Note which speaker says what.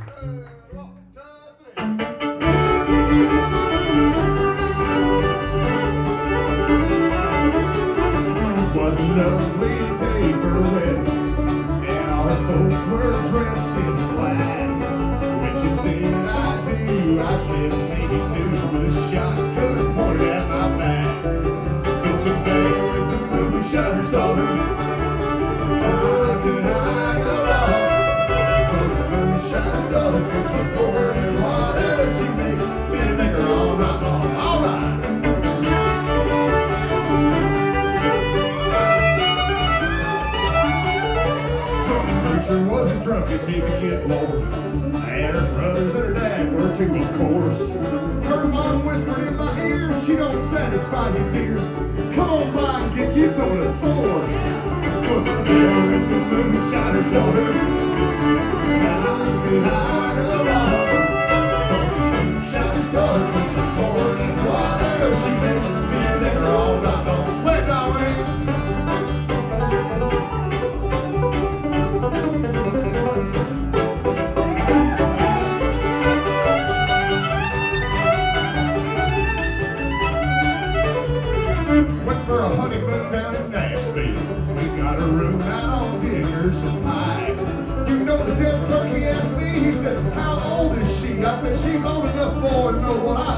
Speaker 1: Was a lovely day for a wedding, and all her folks were dressed in black. When she said I do, I said maybe too, with a shotgun pointed at my back. Cause the man with the moonshiner's daughter, how could I go wrong? Cause the moonshiner's daughter cooks the pork and whatever she makes, it'll make her all night long. All right. Was as drunk as he could get, Lord. And her brothers and her dad were too, of course. Her mom whispered in my ear, she don't satisfy you, dear. Come on by and get you some of the source. Was the girl with the moonshiner's daughter? How could I go wrong? The moonshiner's daughter puts the corn and whatever she makes me and liquor all night long. Wait, darling. Went for a honeymoon down in Nashville. We got a room out on Dickerson Pike. You know the desk clerk, he asked me, he said, how old is she? I said, she's old enough, boy, to know what I